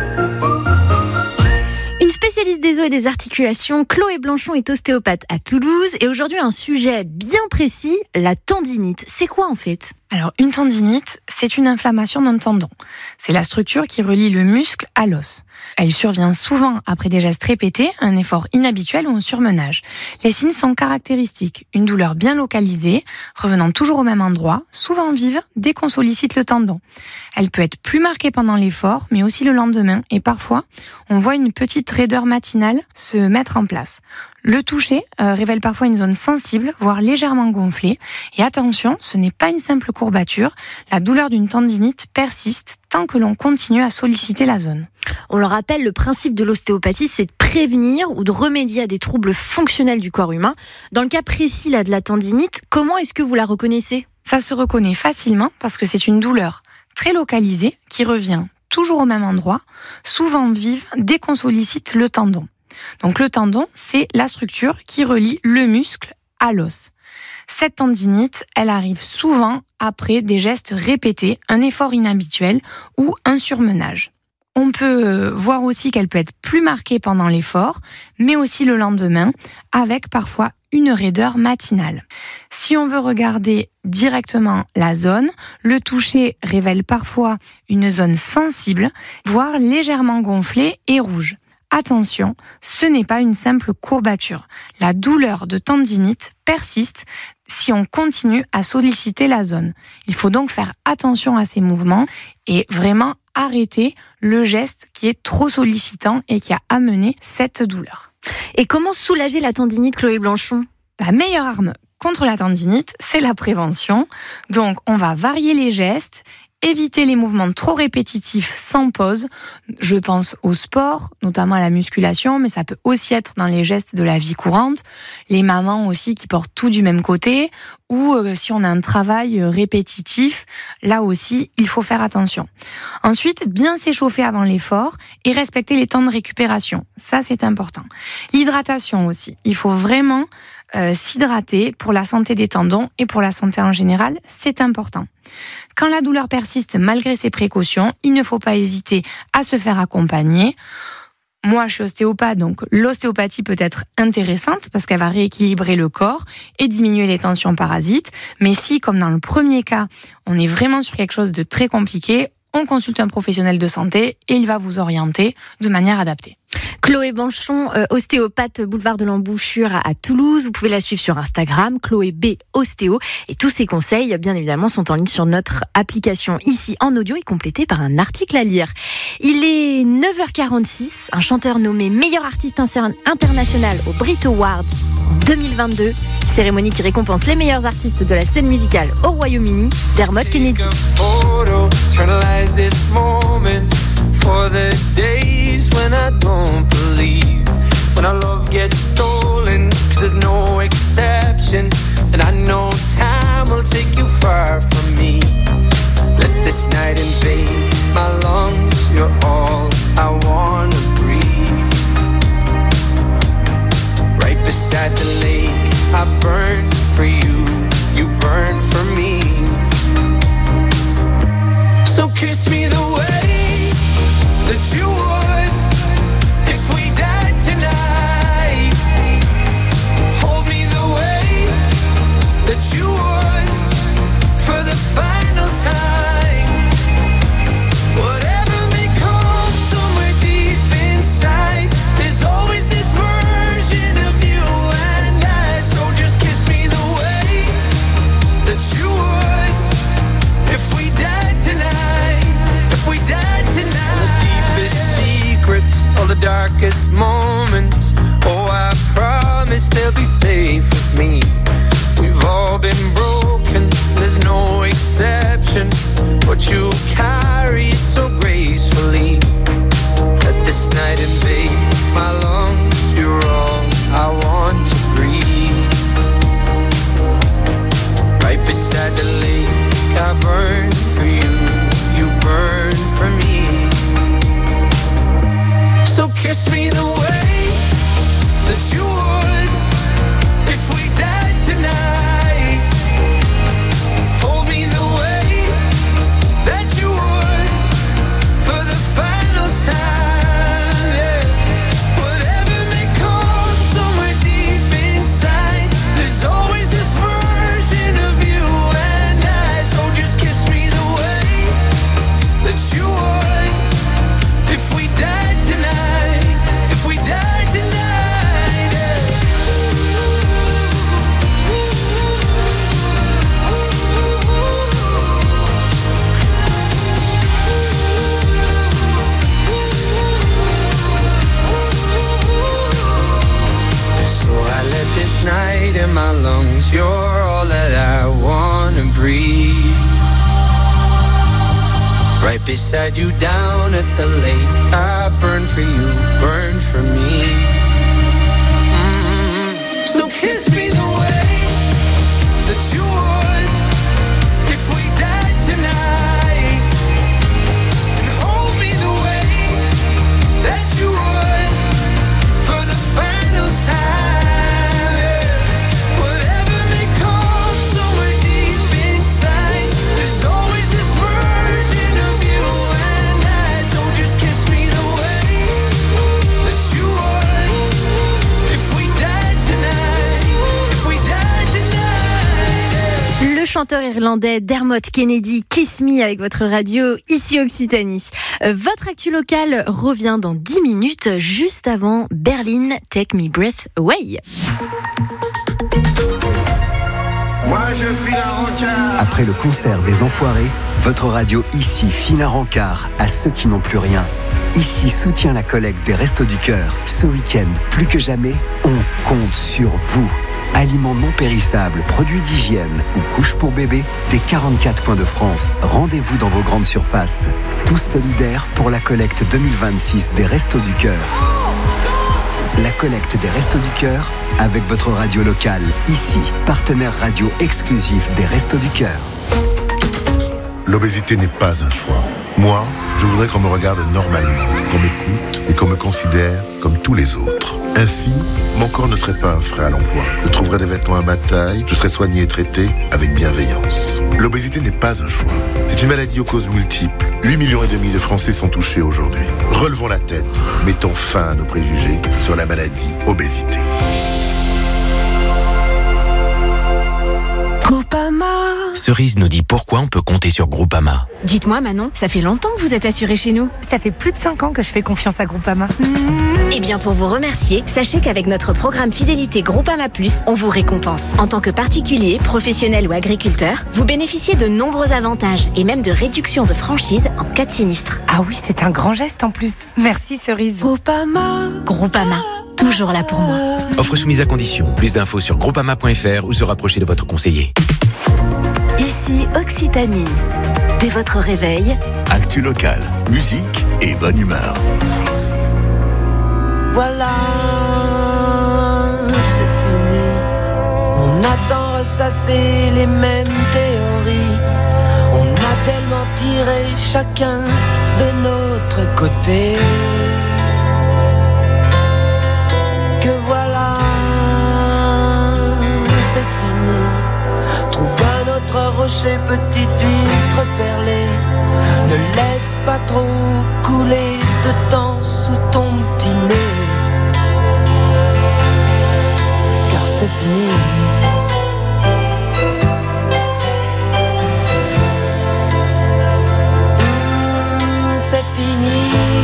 Une spécialiste des os et des articulations, Chloé Blanchon est ostéopathe à Toulouse. Et aujourd'hui, un sujet bien précis, la tendinite. C'est quoi en fait ? Alors, une tendinite, c'est une inflammation d'un tendon. C'est la structure qui relie le muscle à l'os. Elle survient souvent après des gestes répétés, un effort inhabituel ou un surmenage. Les signes sont caractéristiques. Une douleur bien localisée, revenant toujours au même endroit, souvent vive, dès qu'on sollicite le tendon. Elle peut être plus marquée pendant l'effort, mais aussi le lendemain. Et parfois, on voit une petite raideur matinale se mettre en place. Le toucher révèle parfois une zone sensible, voire légèrement gonflée. Et attention, ce n'est pas une simple courbature. La douleur d'une tendinite persiste tant que l'on continue à solliciter la zone. On le rappelle, le principe de l'ostéopathie, c'est de prévenir ou de remédier à des troubles fonctionnels du corps humain. Dans le cas précis là, de la tendinite, comment est-ce que vous la reconnaissez ? Ça se reconnaît facilement parce que c'est une douleur très localisée qui revient toujours au même endroit, souvent vive dès qu'on sollicite le tendon. Donc le tendon, c'est la structure qui relie le muscle à l'os. Cette tendinite, elle arrive souvent après des gestes répétés, un effort inhabituel ou un surmenage. On peut voir aussi qu'elle peut être plus marquée pendant l'effort, mais aussi le lendemain, avec parfois une raideur matinale. Si on veut regarder directement la zone, le toucher révèle parfois une zone sensible, voire légèrement gonflée et rouge. Attention, ce n'est pas une simple courbature. La douleur de tendinite persiste si on continue à solliciter la zone. Il faut donc faire attention à ces mouvements et vraiment arrêter le geste qui est trop sollicitant et qui a amené cette douleur. Et comment soulager la tendinite, Chloé Blanchon ? La meilleure arme contre la tendinite, c'est la prévention. Donc, on va varier les gestes, éviter les mouvements trop répétitifs sans pause. Je pense au sport, notamment à la musculation, mais ça peut aussi être dans les gestes de la vie courante. Les mamans aussi qui portent tout du même côté, ou si on a un travail répétitif, là aussi, il faut faire attention. Ensuite, bien s'échauffer avant l'effort et respecter les temps de récupération. Ça, c'est important. L'hydratation aussi. Il faut vraiment s'hydrater pour la santé des tendons et pour la santé en général, c'est important. Quand la douleur persiste malgré ces précautions, il ne faut pas hésiter à se faire accompagner. Moi, je suis ostéopathe, donc l'ostéopathie peut être intéressante parce qu'elle va rééquilibrer le corps et diminuer les tensions parasites. Mais si, comme dans le premier cas, on est vraiment sur quelque chose de très compliqué, on consulte un professionnel de santé et il va vous orienter de manière adaptée. Chloé Blanchon, ostéopathe boulevard de l'Embouchure à Toulouse. Vous pouvez la suivre sur Instagram, Chloé B Ostéo. Et tous ces conseils, bien évidemment, sont en ligne sur notre application ici en audio et complétés par un article à lire. Il est 9h46. Un chanteur nommé meilleur artiste international au Brit Awards en 2022. Cérémonie qui récompense les meilleurs artistes de la scène musicale au Royaume-Uni. Dermot Kennedy. For the days when I don't believe, when our love gets stolen, 'cause there's no exception, and I know time will take you far from me. Let this night invade my lungs, you're all I wanna breathe. Right beside the lake, I burn for you, you burn for me. So kiss me the way that you would if we died tonight. Hold me the way that you would for the final time. Whatever may come somewhere deep inside, there's always this version of you and I. So just kiss me the way that you would if we died tonight. If we died tonight. All the darkest moments, oh I promise they'll be safe with me. We've all been broken, there's no exception, but you carry it so gracefully. Let this night invade my lungs, you're all I want to breathe. Right beside the lake, I burn for you, you burn for me. So kiss me the way that you would heartbeat in my lungs. You're all that I wanna breathe. Right beside you down at the lake, I burn for you, burn for me. So kiss me the way that you would if we died tonight, and hold me the way that you would for the final time. Whatever may come somewhere deep inside, there's always this version of you and I. So just kiss me the way that you would if we died tonight, if we died tonight. Le chanteur irlandais Dermot Kennedy, Kiss Me avec votre radio ici Occitanie. Votre actu locale revient dans 10 minutes, juste avant Berlin, Take Me Breath Away. Après le concert des Enfoirés, votre radio ici file un rencard à ceux qui n'ont plus rien. Ici soutient la collecte des Restos du Cœur. Ce week-end, plus que jamais, on compte sur vous. Aliments non périssables, produits d'hygiène ou couches pour bébé, des 44 coins de France. Rendez-vous dans vos grandes surfaces. Tous solidaires pour la collecte 2026 des Restos du Cœur. La collecte des Restos du Cœur avec votre radio locale. Ici, partenaire radio exclusif des Restos du Cœur. L'obésité n'est pas un choix. Moi, je voudrais qu'on me regarde normalement, qu'on m'écoute et qu'on me considère comme tous les autres. Ainsi, mon corps ne serait pas un frein à l'emploi. Je trouverais des vêtements à ma taille, je serais soigné et traité avec bienveillance. L'obésité n'est pas un choix. C'est une maladie aux causes multiples. 8,5 millions de Français sont touchés aujourd'hui. Relevons la tête, mettons fin à nos préjugés sur la maladie obésité. Groupama. Cerise nous dit pourquoi on peut compter sur Groupama. Dites-moi Manon, ça fait longtemps que vous êtes assurée chez nous. Ça fait plus de 5 ans que je fais confiance à Groupama. Eh bien pour vous remercier, sachez qu'avec notre programme Fidélité Groupama Plus, on vous récompense. En tant que particulier, professionnel ou agriculteur, vous bénéficiez de nombreux avantages et même de réductions de franchise en cas de sinistre. Ah oui, c'est un grand geste en plus. Merci Cerise. Groupama, toujours là pour moi. Offre soumise à condition. Plus d'infos sur groupama.fr ou se rapprocher de votre conseiller. Ici Occitanie. Dès votre réveil, Actu local, musique et bonne humeur. Voilà, c'est fini. On attend ressasser les mêmes théories. On a tellement tiré chacun de notre côté que voilà, c'est fini. Trouve un autre rocher, petite huître perlée. Ne laisse pas trop couler de temps sous ton petit nez, car c'est fini. C'est fini.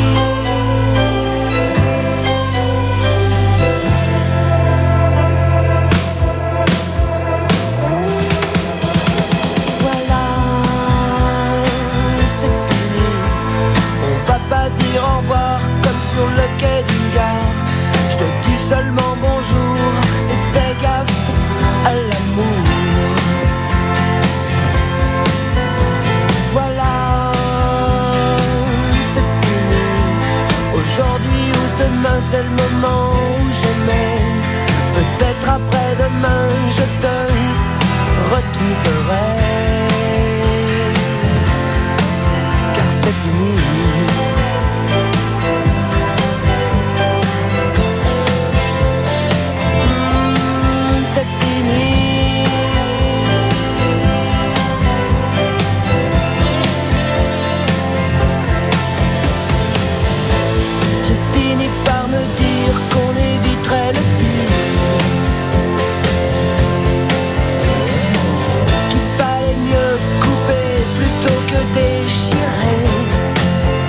Au revoir comme sur le quai d'une gare. Je te dis seulement bonjour et fais gaffe à l'amour. Voilà, c'est fini. Aujourd'hui ou demain, c'est le moment où j'aimais. Peut-être après-demain, je te retrouverai, car c'est fini. C'est fini. J'ai fini par me dire qu'on éviterait le pire, qu'il fallait mieux couper plutôt que déchirer.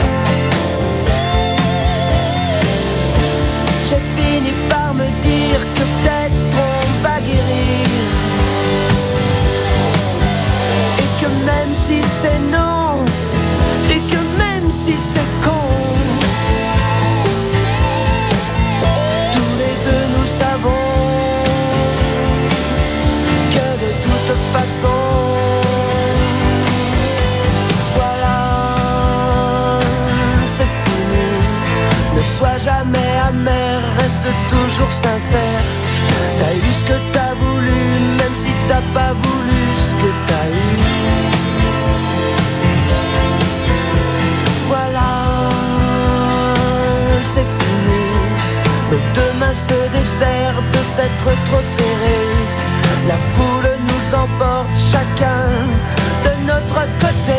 être trop serrés. La foule nous emporte chacun de notre côté.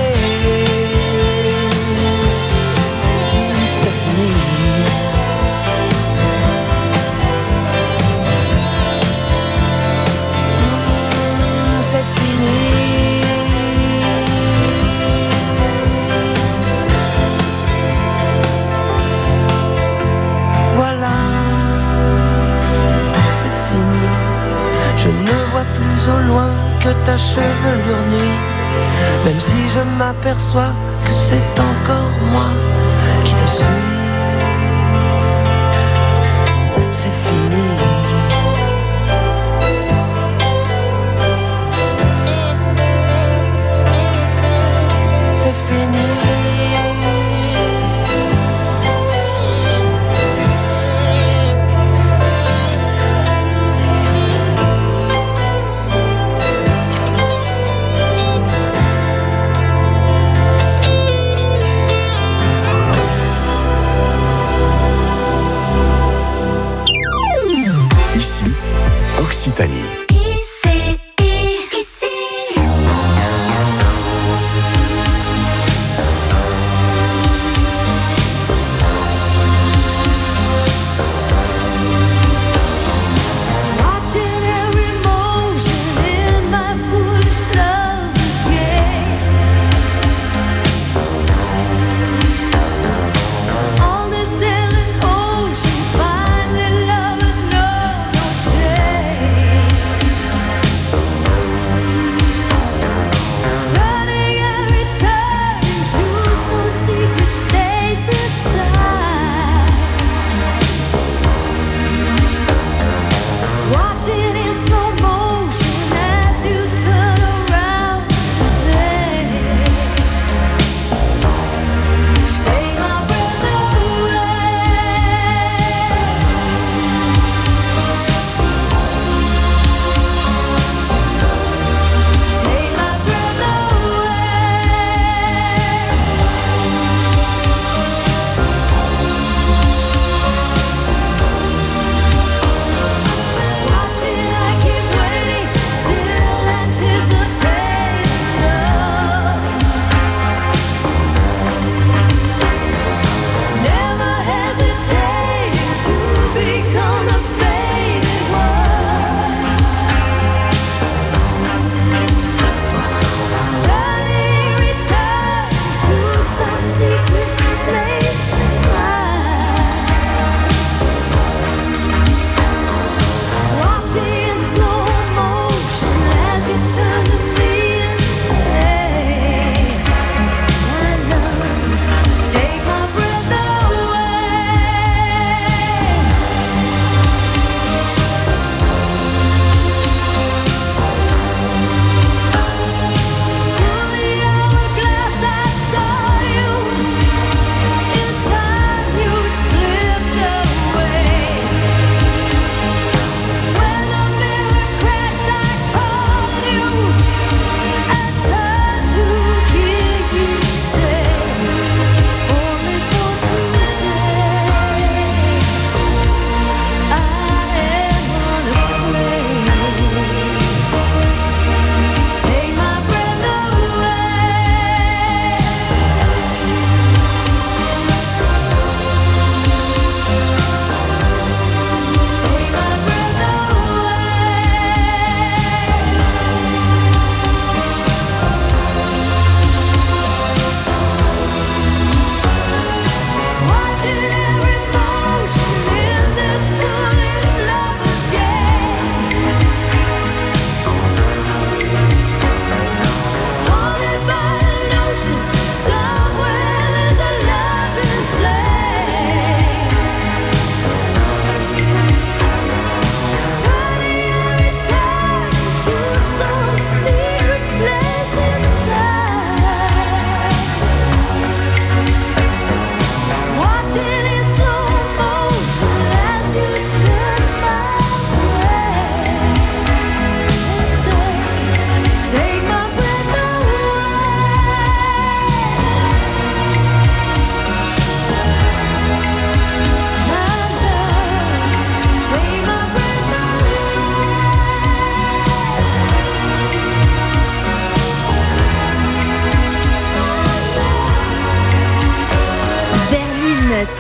C'est fini. C'est fini. Voilà, c'est fini. Je ne vois plus au loin que ta chevelure nue. Même si je m'aperçois que c'est encore moi qui te suis. C'est fini. C'est fini. Ici, Occitanie. Ocean, finally lovers know no shame.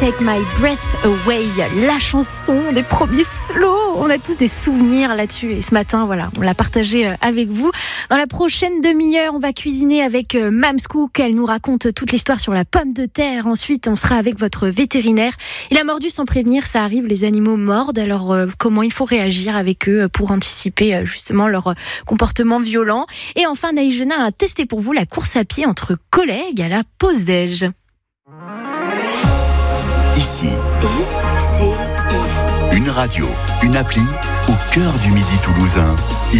Take My Breath Away, la chanson des premiers slows. On a tous des souvenirs là-dessus et ce matin, voilà, on l'a partagé avec vous. Dans la prochaine demi-heure, on va cuisiner avec Mams Cook. Elle nous raconte toute l'histoire sur la pomme de terre. Ensuite, on sera avec votre vétérinaire. Il a mordu sans prévenir, ça arrive, les animaux mordent. Alors, comment il faut réagir avec eux pour anticiper justement leur comportement violent. Et enfin, Naïs Genin a testé pour vous la course à pied entre collègues à la pause déj. Ici, une radio, une appli au cœur du Midi toulousain.